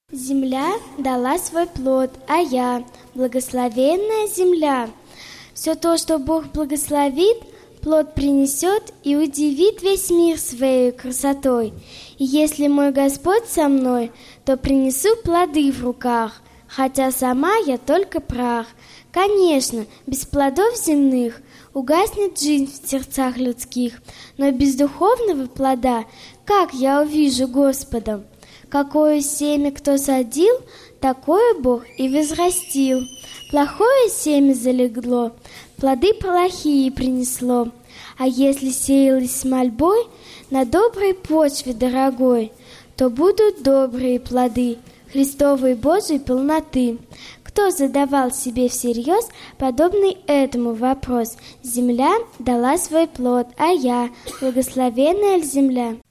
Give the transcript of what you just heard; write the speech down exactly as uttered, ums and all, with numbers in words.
Земля дала свой плод, а я, благословенная земля. Все то, что Бог благословит, плод принесет и удивит весь мир своей красотой. И если мой Господь со мной, то принесу плоды в руках, хотя сама я только прах. Конечно, без плодов земных угаснет жизнь в сердцах людских, но без духовного плода как я увижу Господа? Какое семя кто садил, такое Бог и возрастил. Плохое семя залегло, плоды плохие принесло. А если сеялось с мольбой на доброй почве дорогой, то будут добрые плоды Христовой Божьей полноты. Кто задавал себе всерьез подобный этому вопрос? Земля дала свой плод, а я, благословенная земля.